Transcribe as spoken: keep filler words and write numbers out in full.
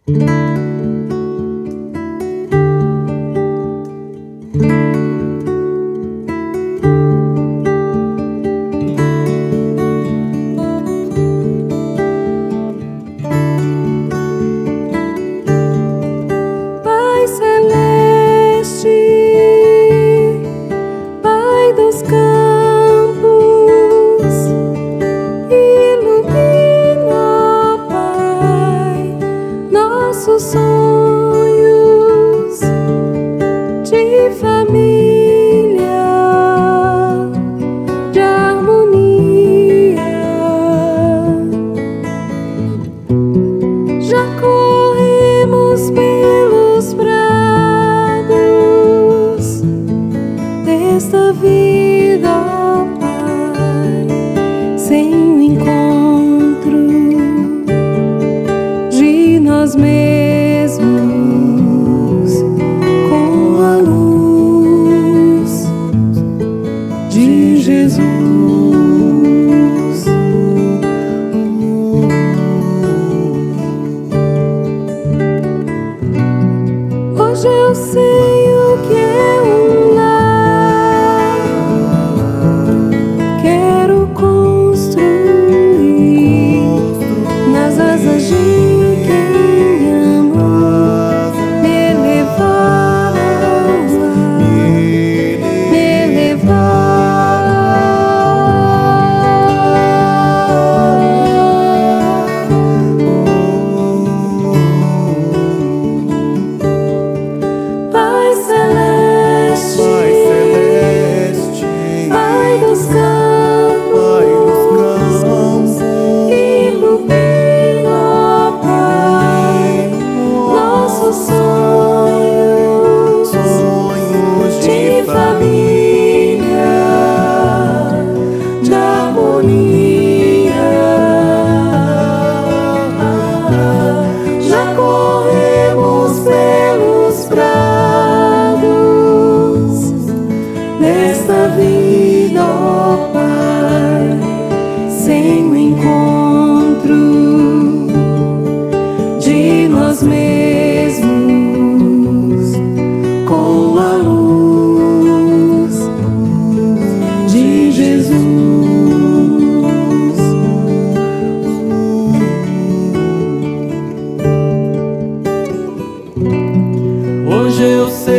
Pai celeste, Pai dos campos, ilumina, Pai, nossos sonhos de família, de harmonia. Já corremos pelos prados desta vida, ó Pai, sem o encontro de nós mesmos com a luz de Jesus. Hoje eu sei o que é um lar. Quero construir nas asas de quem ama, me levar ao ar, me levar. Pai celeste, Pai dos campos, ilumina, Pai, nossos sonhos de família, de harmonia. Já corremos pelos prados desta vida, ó Pai, sem o encontro de nós mesmos com a luz de Jesus. Hoje eu sei